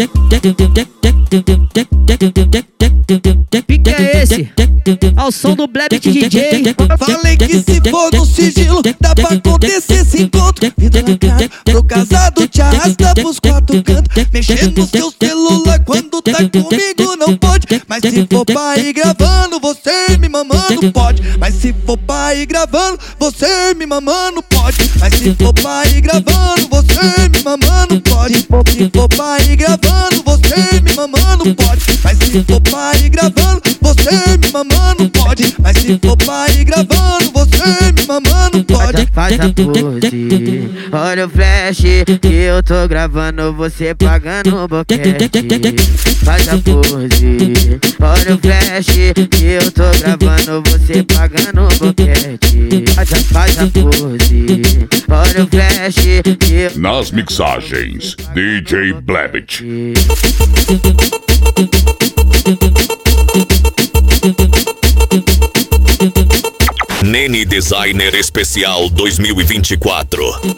Que é esse? Ao som do Black DJ. Falei que se for no sigilo, dá pra acontecer esse encontro. Vida na cara, pro casado te arrasta pros quatro cantos. Mexendo no seu celular quando tá comigo não pode. Mas se for pra ir gravando, você me mamando pode. Mas se for pra ir gravando, você me mamando pode. Mas se for pra ir gravando, você me mamando pode. Se for pra ir gravando, você me mamando pode. Mas se for pra ir gravando, você me mamando pode. Mas se for pra ir gravando, você me mamando pode. Faz a pose, olha o flash que eu tô gravando, você pagando o boquete. Faz a pose, olha o flash que eu tô gravando, você pagando o boquete. Faz a pose, olha o flash que eu... Nas mixagens, DJ Blabbit. Nene Designer Especial 2024.